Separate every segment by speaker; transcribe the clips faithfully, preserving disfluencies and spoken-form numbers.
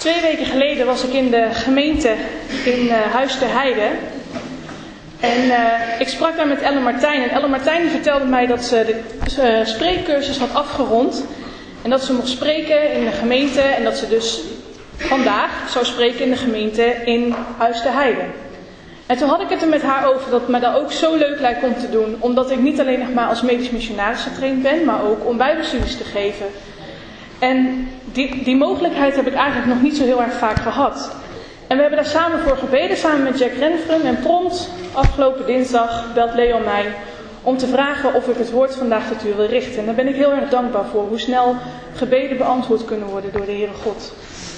Speaker 1: Twee weken geleden was ik in de gemeente in uh, Huis ter Heide. En uh, ik sprak daar met Elle Martijn. En Elle Martijn die vertelde mij dat ze de uh, spreekcursus had afgerond. En dat ze mocht spreken in de gemeente. En dat ze dus vandaag zou spreken in de gemeente in Huis ter Heide. En toen had ik het er met haar over dat me dat ook zo leuk lijkt om te doen. Omdat ik niet alleen nog maar als medisch missionaris getraind ben, maar ook om bijbelstudies te geven. En die, die mogelijkheid heb ik eigenlijk nog niet zo heel erg vaak gehad. En we hebben daar samen voor gebeden, samen met Jack Renfrum. En prompt, afgelopen dinsdag, belt Leon mij om te vragen of ik het woord vandaag tot u wil richten. En daar ben ik heel erg dankbaar voor, hoe snel gebeden beantwoord kunnen worden door de Heere God.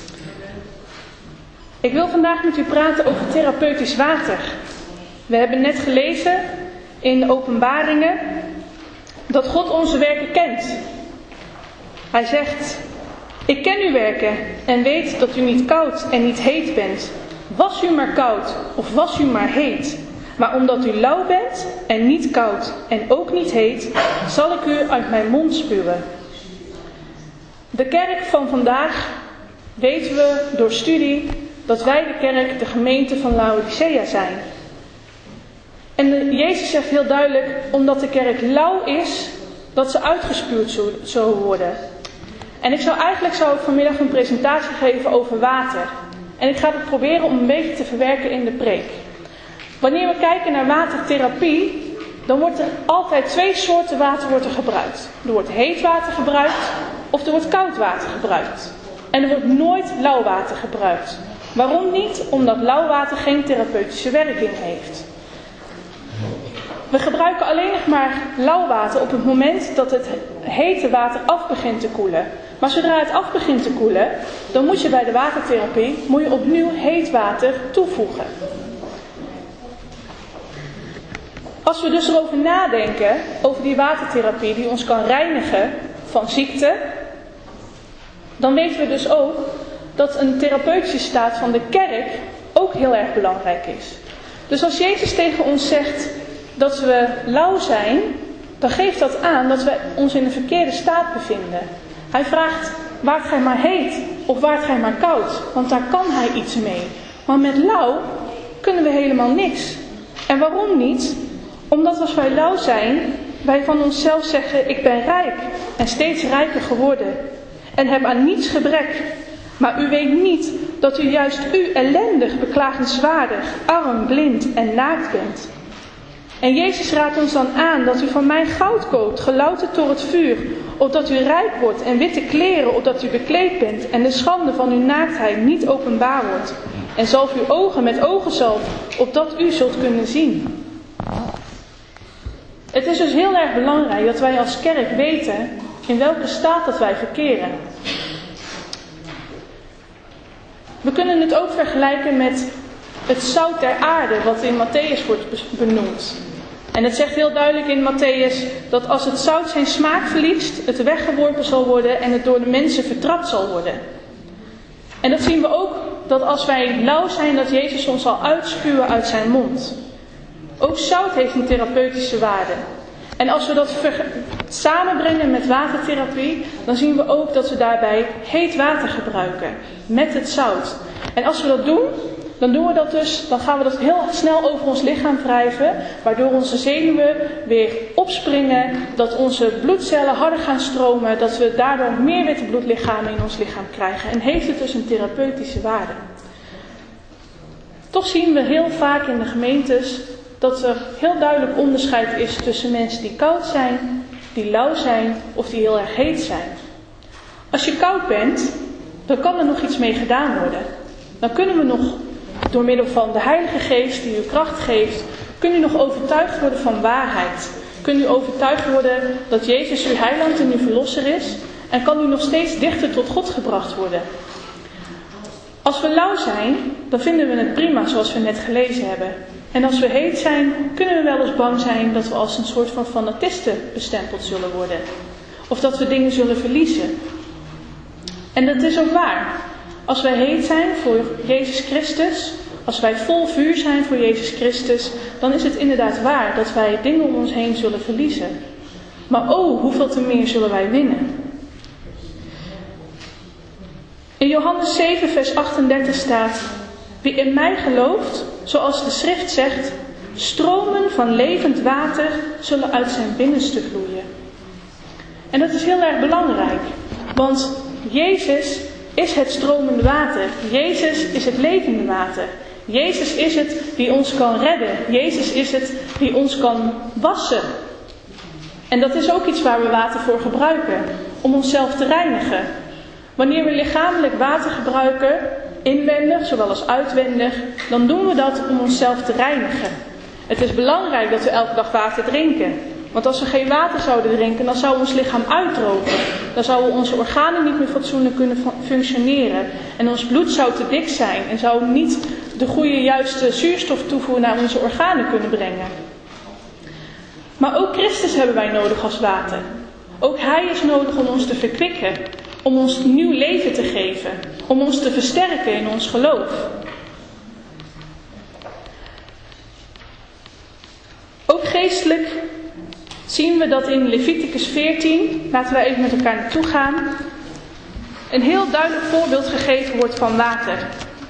Speaker 1: Ik wil vandaag met u praten over therapeutisch water. We hebben net gelezen in de Openbaringen dat God onze werken kent. Hij zegt: ik ken uw werken en weet dat u niet koud en niet heet bent. Was u maar koud of was u maar heet. Maar omdat u lauw bent en niet koud en ook niet heet, zal ik u uit mijn mond spuwen. De kerk van vandaag weten we door studie dat wij de kerk, de gemeente van Laodicea zijn. En de, Jezus zegt heel duidelijk, omdat de kerk lauw is, dat ze uitgespuwd zullen worden. En ik zou eigenlijk zou ik vanmiddag een presentatie geven over water. En ik ga het proberen om een beetje te verwerken in de preek. Wanneer we kijken naar watertherapie, dan wordt er altijd twee soorten water wordt er gebruikt. Er wordt heet water gebruikt of er wordt koud water gebruikt. En er wordt nooit lauw water gebruikt. Waarom niet? Omdat lauw water geen therapeutische werking heeft. We gebruiken alleen nog maar lauw water op het moment dat het hete water af begint te koelen. Maar zodra het af begint te koelen, dan moet je bij de watertherapie moet je opnieuw heet water toevoegen. Als we dus erover nadenken, over die watertherapie die ons kan reinigen van ziekte, dan weten we dus ook dat een therapeutische staat van de kerk ook heel erg belangrijk is. Dus als Jezus tegen ons zegt dat we lauw zijn, dan geeft dat aan dat we ons in een verkeerde staat bevinden. Hij vraagt, waart gij maar heet of waart gij maar koud? Want daar kan hij iets mee. Maar met lauw kunnen we helemaal niks. En waarom niet? Omdat als wij lauw zijn, wij van onszelf zeggen, ik ben rijk en steeds rijker geworden. En heb aan niets gebrek. Maar u weet niet dat u juist u ellendig, beklagenswaardig, arm, blind en naakt bent. En Jezus raadt ons dan aan dat u van mij goud koopt, gelouterd door het vuur, opdat u rijk wordt, en witte kleren, opdat u bekleed bent, en de schande van uw naaktheid niet openbaar wordt. En zalf uw ogen met ogenzalf, opdat u zult kunnen zien. Het is dus heel erg belangrijk dat wij als kerk weten in welke staat dat wij verkeren. We kunnen het ook vergelijken met het zout der aarde, wat in Matthäus wordt benoemd. En het zegt heel duidelijk in Matthäus dat als het zout zijn smaak verliest, het weggeworpen zal worden en het door de mensen vertrapt zal worden. En dat zien we ook, dat als wij lauw zijn, dat Jezus ons zal uitspuwen uit zijn mond. Ook zout heeft een therapeutische waarde. En als we dat ver- samenbrengen met watertherapie, dan zien we ook dat we daarbij heet water gebruiken met het zout. En als we dat doen, dan doen we dat dus, dan gaan we dat heel snel over ons lichaam wrijven, waardoor onze zenuwen weer opspringen, dat onze bloedcellen harder gaan stromen, dat we daardoor meer witte bloedlichamen in ons lichaam krijgen. En heeft het dus een therapeutische waarde. Toch zien we heel vaak in de gemeentes dat er heel duidelijk onderscheid is tussen mensen die koud zijn, die lauw zijn of die heel erg heet zijn. Als je koud bent, dan kan er nog iets mee gedaan worden. Dan kunnen we nog door middel van de Heilige Geest die u kracht geeft, kunt u nog overtuigd worden van waarheid. Kunt u overtuigd worden dat Jezus uw heiland en uw verlosser is en kan u nog steeds dichter tot God gebracht worden. Als we lauw zijn, dan vinden we het prima zoals we net gelezen hebben. En als we heet zijn, kunnen we wel eens bang zijn dat we als een soort van fanatisten bestempeld zullen worden. Of dat we dingen zullen verliezen. En dat is ook waar. Als wij heet zijn voor Jezus Christus, als wij vol vuur zijn voor Jezus Christus, dan is het inderdaad waar dat wij dingen om ons heen zullen verliezen. Maar oh, hoeveel te meer zullen wij winnen. In Johannes zeven vers achtendertig staat: wie in mij gelooft, zoals de schrift zegt, stromen van levend water zullen uit zijn binnenste vloeien. En dat is heel erg belangrijk, want Jezus is het stromende water. Jezus is het levende water. Jezus is het die ons kan redden. Jezus is het die ons kan wassen. En dat is ook iets waar we water voor gebruiken, om onszelf te reinigen. Wanneer we lichamelijk water gebruiken, inwendig zowel als uitwendig, dan doen we dat om onszelf te reinigen. Het is belangrijk dat we elke dag water drinken. Want als we geen water zouden drinken, dan zou ons lichaam uitdrogen. Dan zouden onze organen niet meer fatsoenlijk kunnen functioneren. En ons bloed zou te dik zijn en zou niet de goede juiste zuurstoftoevoer naar onze organen kunnen brengen. Maar ook Christus hebben wij nodig als water. Ook Hij is nodig om ons te verkwikken, om ons nieuw leven te geven, om ons te versterken in ons geloof. Ook geestelijk zien we dat in Leviticus veertien, laten we even met elkaar naartoe gaan, een heel duidelijk voorbeeld gegeven wordt van water.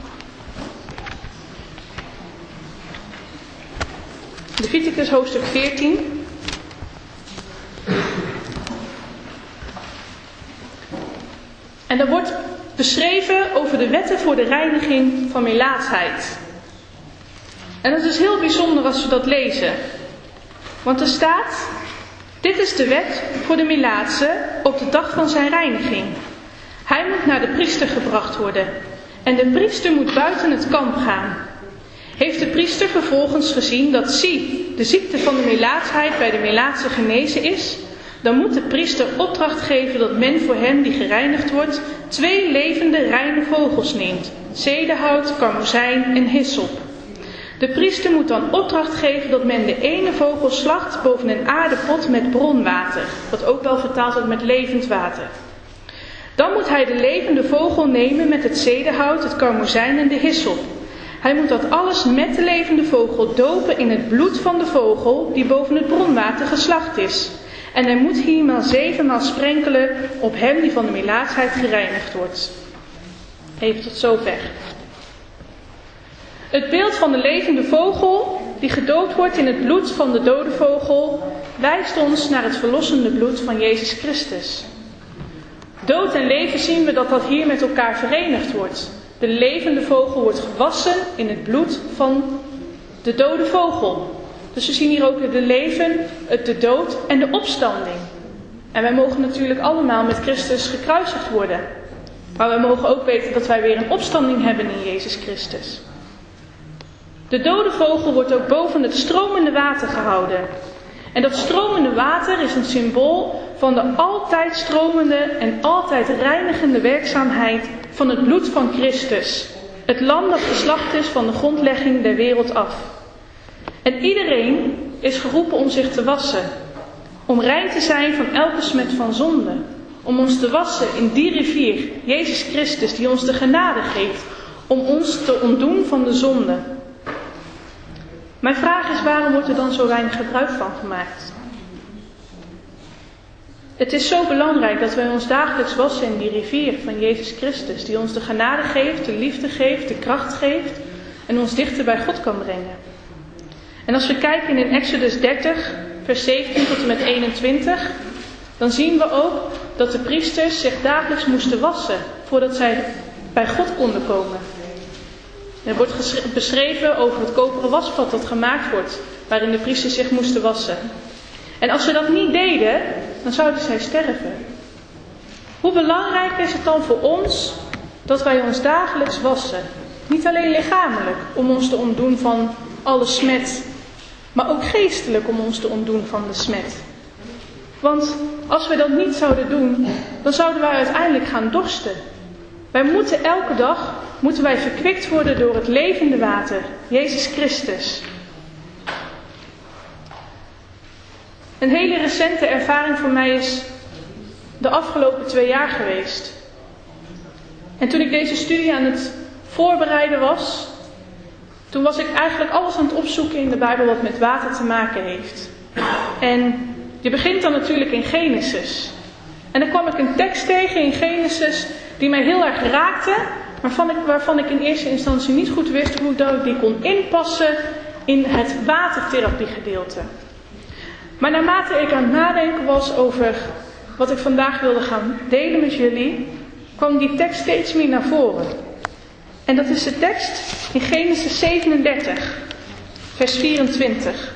Speaker 1: Leviticus hoofdstuk veertien. En daar wordt beschreven over de wetten voor de reiniging van melaatsheid. En dat is heel bijzonder als we dat lezen. Want er staat: dit is de wet voor de melaatse op de dag van zijn reiniging. Hij moet naar de priester gebracht worden. En de priester moet buiten het kamp gaan. Heeft de priester vervolgens gezien dat, zie, de ziekte van de melaatsheid bij de melaatse genezen is, dan moet de priester opdracht geven dat men voor hem die gereinigd wordt twee levende reine vogels neemt: zedehout, karmozijn en hyssop. De priester moet dan opdracht geven dat men de ene vogel slacht boven een aardepot met bronwater, wat ook wel vertaald wordt met levend water. Dan moet hij de levende vogel nemen met het zedehout, het karmozijn en de hyssop. Hij moet dat alles met de levende vogel dopen in het bloed van de vogel die boven het bronwater geslacht is. En hij moet hiermaal zevenmaal sprenkelen op hem die van de melaatsheid gereinigd wordt. Even tot zover. Het beeld van de levende vogel die gedoopt wordt in het bloed van de dode vogel wijst ons naar het verlossende bloed van Jezus Christus. Dood en leven zien we dat dat hier met elkaar verenigd wordt. De levende vogel wordt gewassen in het bloed van de dode vogel. Dus we zien hier ook de leven, de dood en de opstanding. En wij mogen natuurlijk allemaal met Christus gekruisigd worden. Maar we mogen ook weten dat wij weer een opstanding hebben in Jezus Christus. De dode vogel wordt ook boven het stromende water gehouden. En dat stromende water is een symbool van de altijd stromende en altijd reinigende werkzaamheid van het bloed van Christus. Het lam dat geslacht is van de grondlegging der wereld af. En iedereen is geroepen om zich te wassen. Om rein te zijn van elke smet van zonde. Om ons te wassen in die rivier, Jezus Christus, die ons de genade geeft. Om ons te ontdoen van de zonde. Mijn vraag is, waarom wordt er dan zo weinig gebruik van gemaakt? Het is zo belangrijk dat wij ons dagelijks wassen in die rivier van Jezus Christus, die ons de genade geeft, de liefde geeft, de kracht geeft en ons dichter bij God kan brengen. En als we kijken in Exodus dertig, vers zeventien tot en met eenentwintig, dan zien we ook dat de priesters zich dagelijks moesten wassen voordat zij bij God konden komen. Er wordt beschreven over het koperen wasvat dat gemaakt wordt, waarin de priesters zich moesten wassen. En als ze dat niet deden, dan zouden zij sterven. Hoe belangrijk is het dan voor ons dat wij ons dagelijks wassen? Niet alleen lichamelijk, om ons te ontdoen van alle smet, maar ook geestelijk om ons te ontdoen van de smet. Want als we dat niet zouden doen, dan zouden wij uiteindelijk gaan dorsten. Wij moeten elke dag, moeten wij verkwikt worden door het levende water, Jezus Christus. Een hele recente ervaring voor mij is de afgelopen twee jaar geweest. En toen ik deze studie aan het voorbereiden was, toen was ik eigenlijk alles aan het opzoeken in de Bijbel wat met water te maken heeft. En je begint dan natuurlijk in Genesis. En dan kwam ik een tekst tegen in Genesis die mij heel erg raakte, waarvan ik, waarvan ik in eerste instantie niet goed wist hoe ik die kon inpassen in het watertherapiegedeelte. Maar naarmate ik aan het nadenken was over wat ik vandaag wilde gaan delen met jullie, kwam die tekst steeds meer naar voren. En dat is de tekst in Genesis zevenendertig, vers vierentwintig.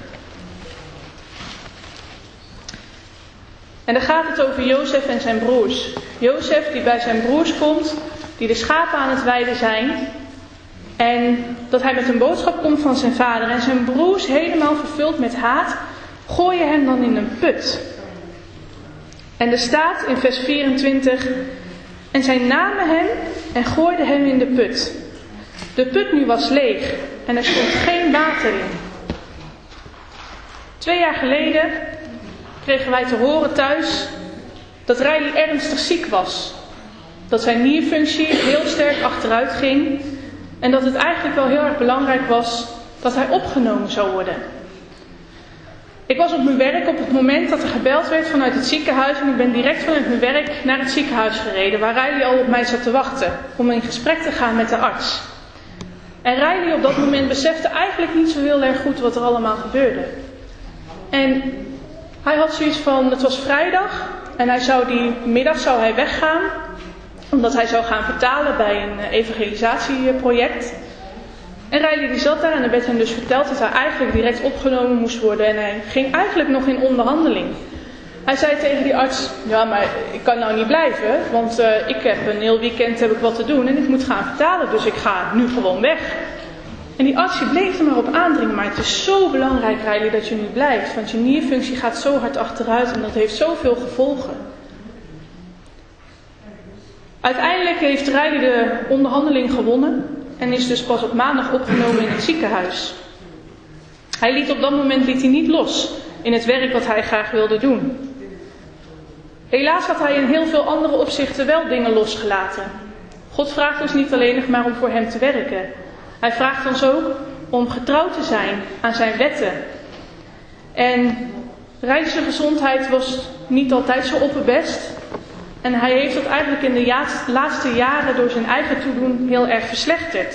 Speaker 1: En dan gaat het over Jozef en zijn broers. Jozef die bij zijn broers komt, die de schapen aan het weiden zijn. En dat hij met een boodschap komt van zijn vader. En zijn broers, helemaal vervuld met haat, gooien hem dan in een put. En er staat in vers vierentwintig... En zij namen hem en gooiden hem in de put. De put nu was leeg en er stond geen water in. Twee jaar geleden kregen wij te horen thuis dat Riley ernstig ziek was. Dat zijn nierfunctie heel sterk achteruit ging. En dat het eigenlijk wel heel erg belangrijk was dat hij opgenomen zou worden. Ik was op mijn werk op het moment dat er gebeld werd vanuit het ziekenhuis. En ik ben direct vanuit mijn werk naar het ziekenhuis gereden. Waar Riley al op mij zat te wachten. Om in gesprek te gaan met de arts. En Riley op dat moment besefte eigenlijk niet zo heel erg goed wat er allemaal gebeurde. En hij had zoiets van, het was vrijdag. En hij zou die middag zou hij weggaan. Omdat hij zou gaan vertalen bij een evangelisatieproject. En Riley die zat daar en er werd hem dus verteld dat hij eigenlijk direct opgenomen moest worden. En hij ging eigenlijk nog in onderhandeling. Hij zei tegen die arts, ja maar ik kan nou niet blijven. Want uh, ik heb een heel weekend heb ik wat te doen en ik moet gaan vertalen. Dus ik ga nu gewoon weg. En die arts die bleef er maar op aandringen. Maar het is zo belangrijk Riley dat je nu blijft. Want je nierfunctie gaat zo hard achteruit en dat heeft zoveel gevolgen. Uiteindelijk heeft Riley de onderhandeling gewonnen. En is dus pas op maandag opgenomen in het ziekenhuis. Hij liet op dat moment liet hij niet los in het werk wat hij graag wilde doen. Helaas had hij in heel veel andere opzichten wel dingen losgelaten. God vraagt ons niet alleen nog maar om voor hem te werken. Hij vraagt ons ook om getrouw te zijn aan zijn wetten. En Riley's gezondheid was niet altijd zo opperbest. En hij heeft dat eigenlijk in de laatste jaren door zijn eigen toedoen heel erg verslechterd.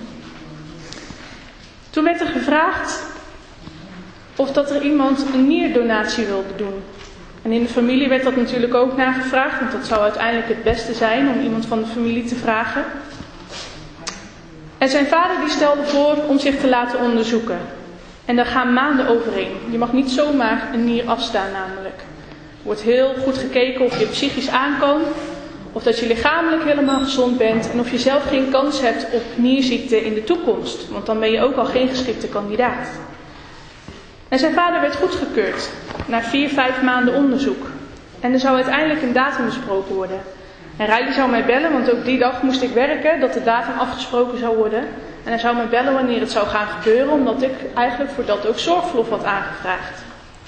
Speaker 1: Toen werd er gevraagd of dat er iemand een nierdonatie wilde doen. En in de familie werd dat natuurlijk ook nagevraagd, want dat zou uiteindelijk het beste zijn om iemand van de familie te vragen. En zijn vader die stelde voor om zich te laten onderzoeken. En daar gaan maanden overheen. Je mag niet zomaar een nier afstaan namelijk. Er wordt heel goed gekeken of je psychisch aan kan, of dat je lichamelijk helemaal gezond bent en of je zelf geen kans hebt op nierziekte in de toekomst. Want dan ben je ook al geen geschikte kandidaat. En zijn vader werd goedgekeurd na vier, vijf maanden onderzoek. En er zou uiteindelijk een datum besproken worden. En Riley zou mij bellen, want ook die dag moest ik werken, dat de datum afgesproken zou worden. En hij zou mij bellen wanneer het zou gaan gebeuren, omdat ik eigenlijk voor dat ook zorgverlof had aangevraagd.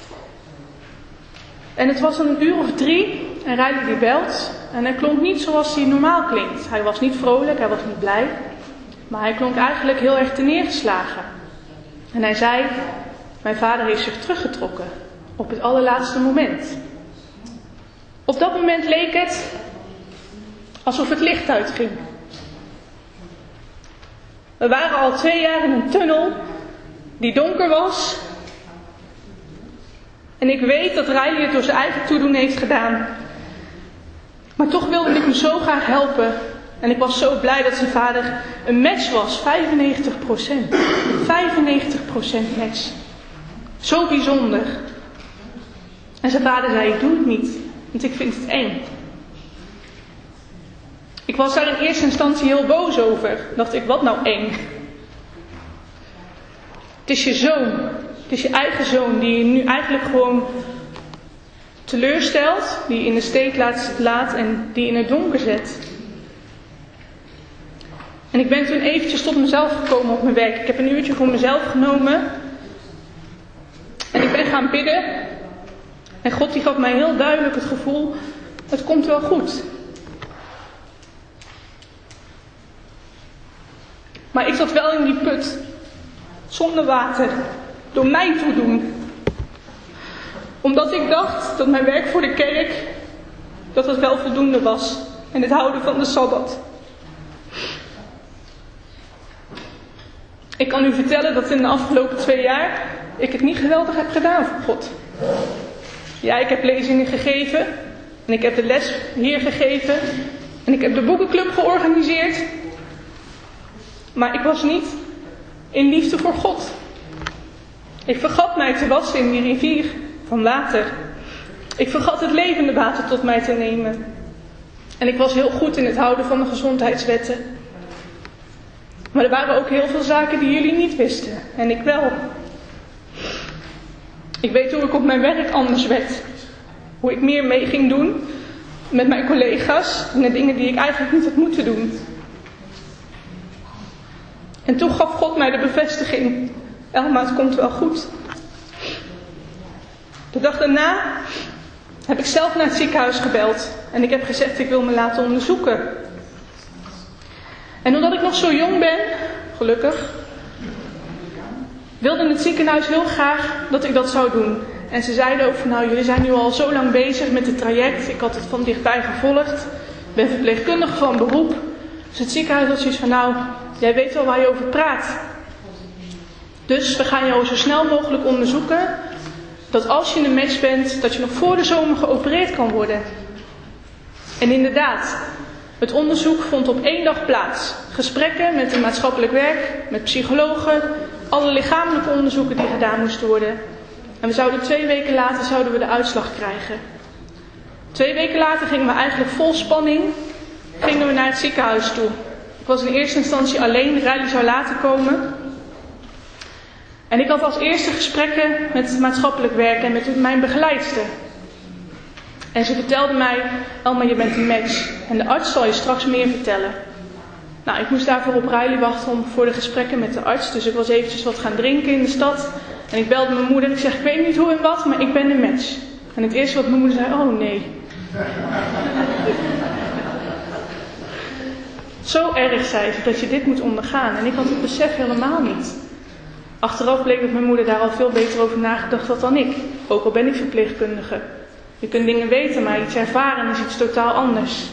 Speaker 1: En het was een uur of drie en Riley die belt. En hij klonk niet zoals hij normaal klinkt. Hij was niet vrolijk, hij was niet blij. Maar hij klonk eigenlijk heel erg terneergeslagen. En hij zei, mijn vader heeft zich teruggetrokken. Op het allerlaatste moment. Op dat moment leek het alsof het licht uitging. We waren al twee jaar in een tunnel die donker was. En ik weet dat Riley het door zijn eigen toedoen heeft gedaan. Maar toch wilde ik hem zo graag helpen. En ik was zo blij dat zijn vader een match was. vijfennegentig procent. vijfennegentig procent match. Zo bijzonder. En zijn vader zei, ik doe het niet. Want ik vind het eng. Ik was daar in eerste instantie heel boos over. Dacht ik, wat nou eng? Het is je zoon. Het is je eigen zoon die je nu eigenlijk gewoon teleurstelt. Die je in de steek laat, laat en die in het donker zet. En ik ben toen eventjes tot mezelf gekomen op mijn werk. Ik heb een uurtje voor mezelf genomen. En ik ben gaan bidden. En God die gaf mij heel duidelijk het gevoel, het komt wel goed. Maar ik zat wel in die put. Zonder water. Door mijn toedoen. Omdat ik dacht dat mijn werk voor de kerk, dat het wel voldoende was. en het houden van de Sabbat. Ik kan u vertellen dat in de afgelopen twee jaar ik het niet geweldig heb gedaan voor God. Ja, ik heb lezingen gegeven en ik heb de les hier gegeven en ik heb de boekenclub georganiseerd. Maar ik was niet in liefde voor God. Ik vergat mij te wassen in die rivier van water. Ik vergat het levende water tot mij te nemen. En ik was heel goed in het houden van de gezondheidswetten. Maar er waren ook heel veel zaken die jullie niet wisten. En ik wel. Ik weet hoe ik op mijn werk anders werd. Hoe ik meer mee ging doen met mijn collega's. En de dingen die ik eigenlijk niet had moeten doen. En toen gaf God mij de bevestiging. Elma, het komt wel goed. De dag daarna heb ik zelf naar het ziekenhuis gebeld. En ik heb gezegd, ik wil me laten onderzoeken. En omdat ik nog zo jong ben, gelukkig, wilde het ziekenhuis heel graag dat ik dat zou doen. En ze zeiden ook van, nou, jullie zijn nu al zo lang bezig met het traject. Ik had het van dichtbij gevolgd. Ik ben verpleegkundige van beroep. Dus het ziekenhuis had zoiets van, nou, jij weet wel waar je over praat. Dus we gaan jou zo snel mogelijk onderzoeken. Dat als je een match bent, dat je nog voor de zomer geopereerd kan worden. En inderdaad, het onderzoek vond op één dag plaats. Gesprekken met het maatschappelijk werk, met psychologen, alle lichamelijke onderzoeken die gedaan moesten worden. En we zouden twee weken later zouden we de uitslag krijgen. Twee weken later gingen we eigenlijk vol spanning gingen we naar het ziekenhuis toe. Ik was in eerste instantie alleen, Riley zou later komen. En ik had als eerste gesprekken met het maatschappelijk werk en met mijn begeleidster. En ze vertelde mij, Elma, je bent een match. En de arts zal je straks meer vertellen. Nou, ik moest daarvoor op Riley wachten om, voor de gesprekken met de arts. Dus ik was eventjes wat gaan drinken in de stad. En ik belde mijn moeder en ik zeg, ik weet niet hoe en wat, maar ik ben een match. En het eerste wat mijn moeder zei, oh nee. Zo erg, zei ze, dat je dit moet ondergaan. En ik had het besef helemaal niet. Achteraf bleek dat mijn moeder daar al veel beter over nagedacht had dan ik. Ook al ben ik verpleegkundige. Je kunt dingen weten, maar iets ervaren is iets totaal anders.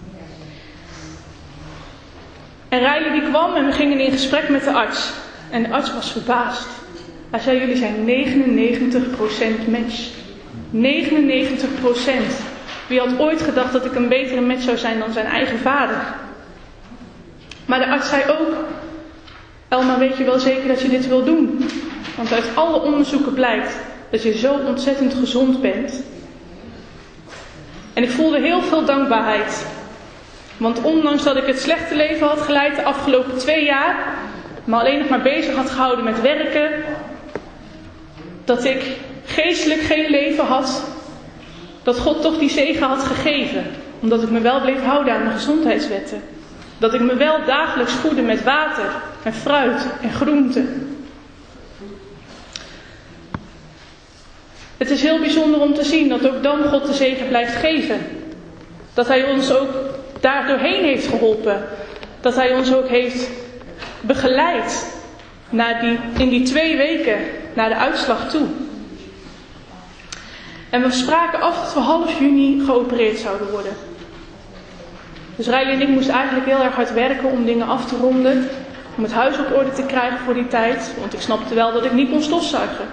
Speaker 1: En Riley die kwam en we gingen in gesprek met de arts. En de arts was verbaasd. Hij zei, jullie zijn negenennegentig procent match. negenennegentig procent. Wie had ooit gedacht dat ik een betere match zou zijn dan zijn eigen vader? Maar de arts zei ook, Elma, weet je wel zeker dat je dit wil doen? Want uit alle onderzoeken blijkt dat je zo ontzettend gezond bent. En ik voelde heel veel dankbaarheid. Want ondanks dat ik het slechte leven had geleid de afgelopen twee jaar, me alleen nog maar bezig had gehouden met werken, dat ik geestelijk geen leven had, dat God toch die zegen had gegeven. Omdat ik me wel bleef houden aan de gezondheidswetten. Dat ik me wel dagelijks voedde met water en fruit en groenten. Het is heel bijzonder om te zien dat ook dan God de zegen blijft geven. Dat Hij ons ook daar doorheen heeft geholpen. Dat Hij ons ook heeft begeleid naar die, in die twee weken naar de uitslag toe. En we spraken af dat we half juni geopereerd zouden worden. Dus Riley en ik moesten eigenlijk heel erg hard werken om dingen af te ronden. Om het huis op orde te krijgen voor die tijd. Want ik snapte wel dat ik niet kon stofzuigen.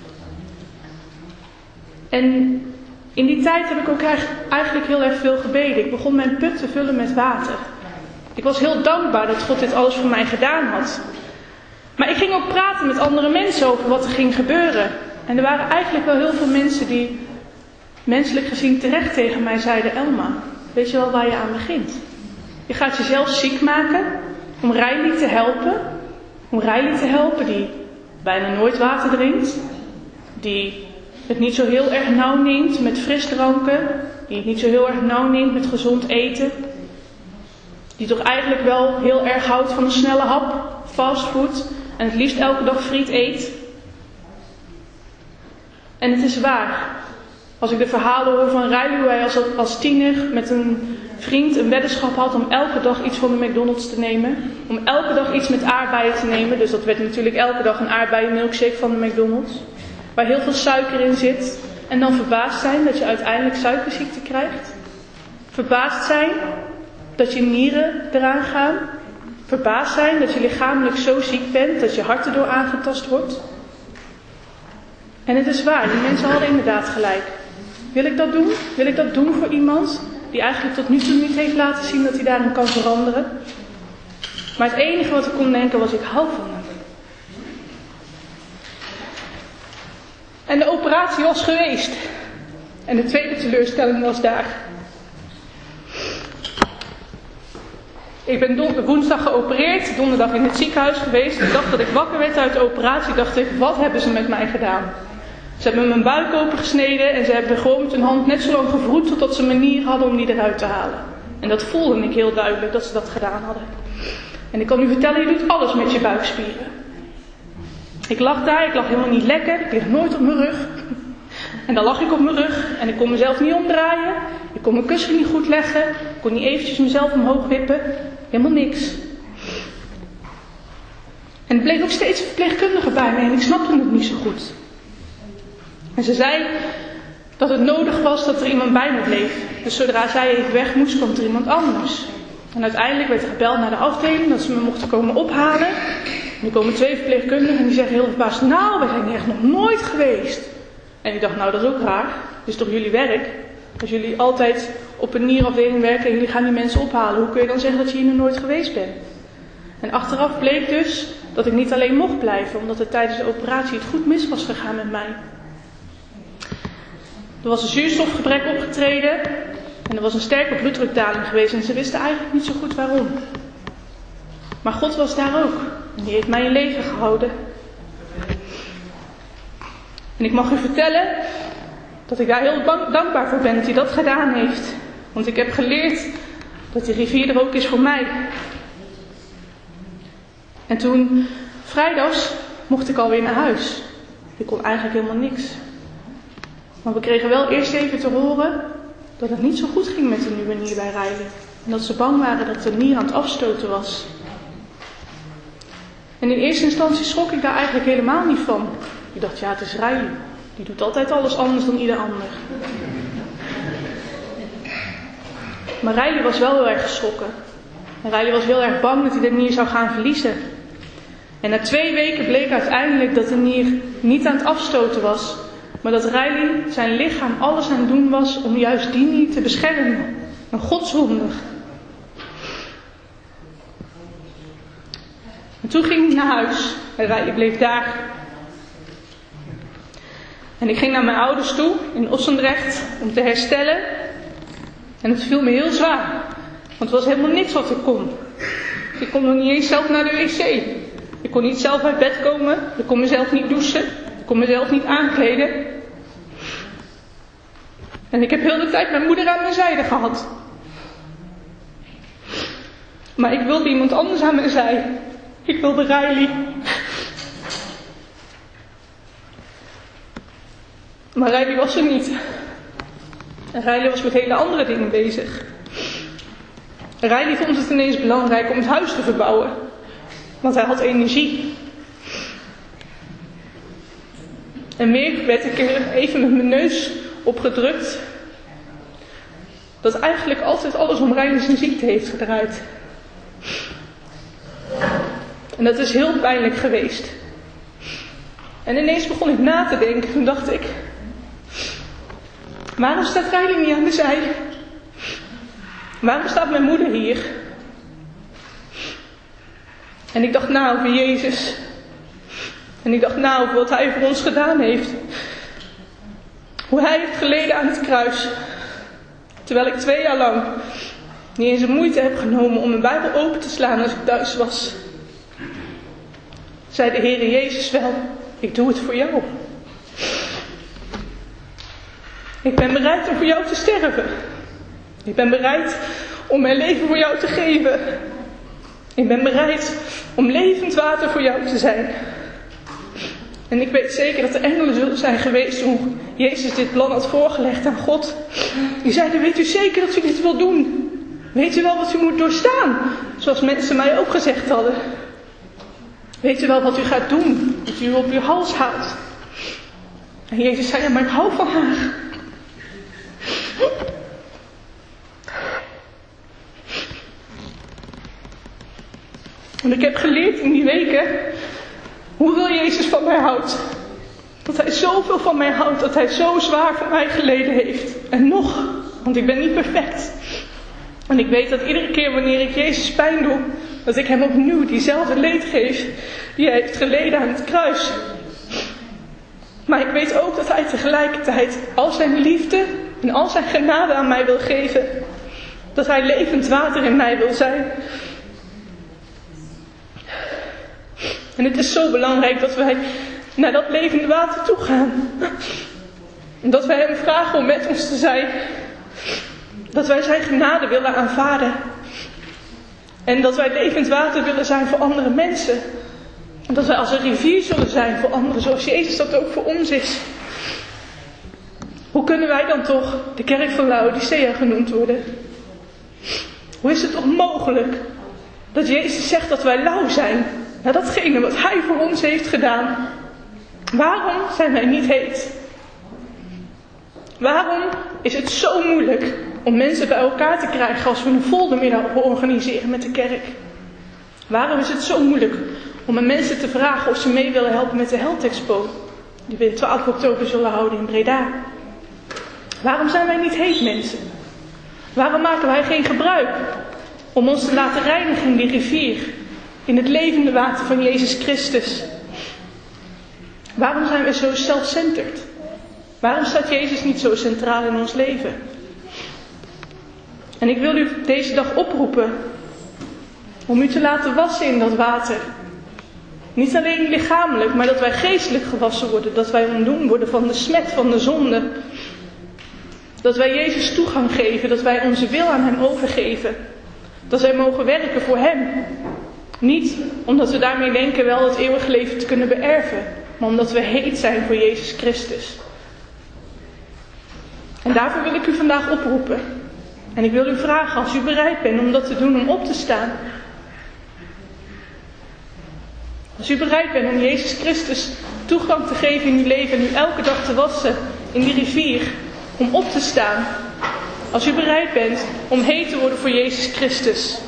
Speaker 1: En in die tijd heb ik ook eigenlijk heel erg veel gebeden. Ik begon mijn put te vullen met water. Ik was heel dankbaar dat God dit alles voor mij gedaan had. Maar ik ging ook praten met andere mensen over wat er ging gebeuren. En er waren eigenlijk wel heel veel mensen die menselijk gezien terecht tegen mij zeiden, Elma, weet je wel waar je aan begint? Je gaat jezelf ziek maken om Riley te helpen. Om Riley te helpen die bijna nooit water drinkt. Die het niet zo heel erg nauw neemt met frisdranken. Die het niet zo heel erg nauw neemt met gezond eten. Die toch eigenlijk wel heel erg houdt van een snelle hap, fastfood. En het liefst elke dag friet eet. En het is waar. Als ik de verhalen hoor van Riley, hoe hij als, als tiener met een vriend een weddenschap had om elke dag iets van de McDonald's te nemen. Om elke dag iets met aardbeien te nemen. Dus dat werd natuurlijk elke dag een aardbeienmilkshake van de McDonald's. Waar heel veel suiker in zit. En dan verbaasd zijn dat je uiteindelijk suikerziekte krijgt. Verbaasd zijn dat je nieren eraan gaan. Verbaasd zijn dat je lichamelijk zo ziek bent, dat je hart erdoor aangetast wordt. En het is waar, die mensen hadden inderdaad gelijk. Wil ik dat doen? Wil ik dat doen voor iemand die eigenlijk tot nu toe niet heeft laten zien dat hij daarin kan veranderen? Maar het enige wat ik kon denken was, ik hou van hem. En de operatie was geweest. En de tweede teleurstelling was daar. Ik ben don- woensdag geopereerd, donderdag in het ziekenhuis geweest. De dag dat ik wakker werd uit de operatie, dacht ik, wat hebben ze met mij gedaan? Ze hebben mijn buik opengesneden en ze hebben gewoon met hun hand net zo lang gevroed totdat ze een manier hadden om die eruit te halen. En dat voelde ik heel duidelijk, dat ze dat gedaan hadden. En ik kan u vertellen, je doet alles met je buikspieren. Ik lag daar, ik lag helemaal niet lekker, ik lig nooit op mijn rug. En dan lag ik op mijn rug en ik kon mezelf niet omdraaien. Ik kon mijn kussen niet goed leggen. Ik kon niet eventjes mezelf omhoog wippen. Helemaal niks. En er bleef ook steeds een verpleegkundige bij me en ik snapte het niet zo goed. En ze zei dat het nodig was dat er iemand bij me bleef. Dus zodra zij even weg moest, kwam er iemand anders. En uiteindelijk werd er gebeld naar de afdeling dat ze me mochten komen ophalen. En er komen twee verpleegkundigen en die zeggen heel verbaasd, nou, we zijn hier echt nog nooit geweest. En ik dacht, nou, dat is ook raar. Dat is toch jullie werk? Als jullie altijd op een nierafdeling werken en jullie gaan die mensen ophalen, hoe kun je dan zeggen dat je hier nog nooit geweest bent? En achteraf bleek dus dat ik niet alleen mocht blijven, omdat er tijdens de operatie het goed mis was gegaan met mij. Er was een zuurstofgebrek opgetreden en er was een sterke bloeddrukdaling geweest en ze wisten eigenlijk niet zo goed waarom. Maar God was daar ook en die heeft mij in leven gehouden. En ik mag u vertellen dat ik daar heel dankbaar voor ben dat hij dat gedaan heeft. Want ik heb geleerd dat die rivier er ook is voor mij. En toen, vrijdags, mocht ik alweer naar huis. Ik kon eigenlijk helemaal niks. Maar we kregen wel eerst even te horen dat het niet zo goed ging met de nieuwe nier bij Riley. En dat ze bang waren dat de nier aan het afstoten was. En in eerste instantie schrok ik daar eigenlijk helemaal niet van. Ik dacht, ja, het is Riley. Die doet altijd alles anders dan ieder ander. Maar Riley was wel heel erg geschrokken. En Riley was heel erg bang dat hij de nier zou gaan verliezen. En na twee weken bleek uiteindelijk dat de nier niet aan het afstoten was. Maar dat Riley zijn lichaam alles aan het doen was om juist die nier te beschermen. Een godswonder. En toen ging ik naar huis. En Riley bleef daar. En ik ging naar mijn ouders toe in Ossendrecht om te herstellen. En het viel me heel zwaar. Want het was helemaal niks wat ik kon. Ik kon nog niet eens zelf naar de wc. Ik kon niet zelf uit bed komen. Ik kon mezelf niet douchen. Ik kon mezelf niet aankleden. En ik heb heel de tijd mijn moeder aan mijn zijde gehad. Maar ik wilde iemand anders aan mijn zij. Ik wilde Riley. Maar Riley was er niet. En Riley was met hele andere dingen bezig. Riley vond het ineens belangrijk om het huis te verbouwen. Want hij had energie. En meer werd ik er even met mijn neus op gedrukt. Dat eigenlijk altijd alles om Riley zijn ziekte heeft gedraaid. En dat is heel pijnlijk geweest. En ineens begon ik na te denken. Toen dacht ik, waarom staat Riley niet aan de zij? Waarom staat mijn moeder hier? En ik dacht na over Jezus. En ik dacht na over wat hij voor ons gedaan heeft. Hoe hij heeft geleden aan het kruis. Terwijl ik twee jaar lang niet eens de moeite heb genomen om mijn Bijbel open te slaan als ik thuis was. Zei de Heere Jezus wel, ik doe het voor jou. Ik ben bereid om voor jou te sterven. Ik ben bereid om mijn leven voor jou te geven. Ik ben bereid om levend water voor jou te zijn. En ik weet zeker dat er engelen zullen zijn geweest toen Jezus dit plan had voorgelegd aan God. Die zeiden, weet u zeker dat u dit wil doen? Weet u wel wat u moet doorstaan? Zoals mensen mij ook gezegd hadden. Weet u wel wat u gaat doen? Dat u op uw hals haalt. En Jezus zei, ja, maar ik hou van haar. En ik heb geleerd in die weken hoeveel Jezus van mij houdt. Dat hij zoveel van mij houdt, dat hij zo zwaar voor mij geleden heeft. En nog, want ik ben niet perfect. En ik weet dat iedere keer wanneer ik Jezus pijn doe, dat ik hem opnieuw diezelfde leed geef die hij heeft geleden aan het kruis. Maar ik weet ook dat hij tegelijkertijd al zijn liefde en al zijn genade aan mij wil geven. Dat hij levend water in mij wil zijn. En het is zo belangrijk dat wij naar dat levende water toe gaan. En dat wij hem vragen om met ons te zijn. Dat wij zijn genade willen aanvaarden. En dat wij levend water willen zijn voor andere mensen. En dat wij als een rivier zullen zijn voor anderen, zoals Jezus dat ook voor ons is. Hoe kunnen wij dan toch de kerk van Laodicea genoemd worden? Hoe is het toch mogelijk dat Jezus zegt dat wij lauw zijn? Na datgene wat hij voor ons heeft gedaan. Waarom zijn wij niet heet? Waarom is het zo moeilijk om mensen bij elkaar te krijgen als we een foldermiddag organiseren met de kerk? Waarom is het zo moeilijk om aan mensen te vragen of ze mee willen helpen met de Health Expo, die we in twaalf oktober zullen houden in Breda? Waarom zijn wij niet heet, mensen? Waarom maken wij geen gebruik om ons te laten reinigen in die rivier, in het levende water van Jezus Christus? Waarom zijn we zo self-centered? Waarom staat Jezus niet zo centraal in ons leven? En ik wil u deze dag oproepen om u te laten wassen in dat water. Niet alleen lichamelijk, maar dat wij geestelijk gewassen worden. Dat wij ontdoen worden van de smet van de zonde. Dat wij Jezus toegang geven. Dat wij onze wil aan hem overgeven. Dat wij mogen werken voor hem. Niet omdat we daarmee denken wel het eeuwige leven te kunnen beërven. Maar omdat we heet zijn voor Jezus Christus. En daarvoor wil ik u vandaag oproepen. En ik wil u vragen, als u bereid bent om dat te doen, om op te staan. Als u bereid bent om Jezus Christus toegang te geven in uw leven en u elke dag te wassen in die rivier, om op te staan. Als u bereid bent om heet te worden voor Jezus Christus.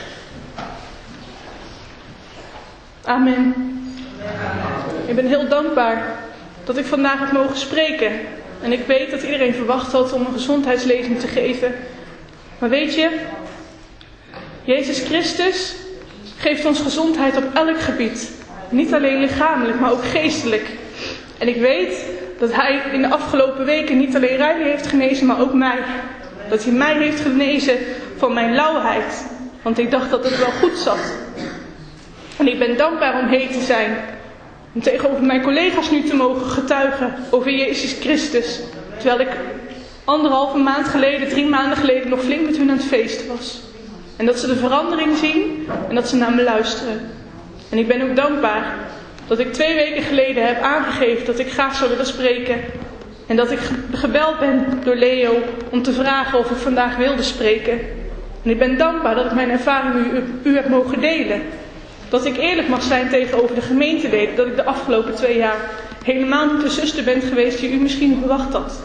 Speaker 1: Amen. Ik ben heel dankbaar dat ik vandaag heb mogen spreken. En ik weet dat iedereen verwacht had om een gezondheidslezing te geven. Maar weet je, Jezus Christus geeft ons gezondheid op elk gebied. Niet alleen lichamelijk, maar ook geestelijk. En ik weet dat hij in de afgelopen weken niet alleen Riley heeft genezen, maar ook mij. Dat hij mij heeft genezen van mijn lauwheid. Want ik dacht dat het wel goed zat. En ik ben dankbaar om heet te zijn. Om tegenover mijn collega's nu te mogen getuigen over Jezus Christus. Terwijl ik anderhalve maand geleden, drie maanden geleden nog flink met hun aan het feesten was. En dat ze de verandering zien en dat ze naar me luisteren. En ik ben ook dankbaar dat ik twee weken geleden heb aangegeven dat ik graag zou willen spreken. En dat ik gebeld ben door Leo om te vragen of ik vandaag wilde spreken. En ik ben dankbaar dat ik mijn ervaring u, u heb mogen delen. Dat ik eerlijk mag zijn tegenover de gemeenteleden. Dat ik de afgelopen twee jaar helemaal niet de zuster ben geweest die u misschien verwacht had.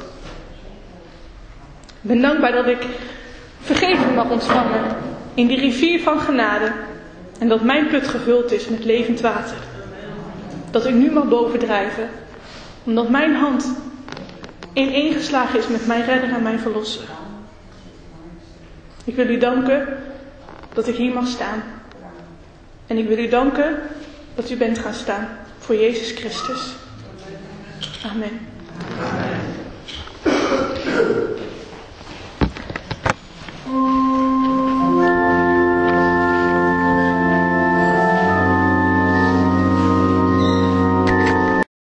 Speaker 1: Ik ben dankbaar dat ik vergeving mag ontvangen in die rivier van genade. En dat mijn put gevuld is met levend water. Dat ik nu mag bovendrijven. Omdat mijn hand ineengeslagen is met mijn redder en mijn verlosser. Ik wil u danken dat ik hier mag staan. En ik wil u danken dat u bent gaan staan voor Jezus Christus. Amen.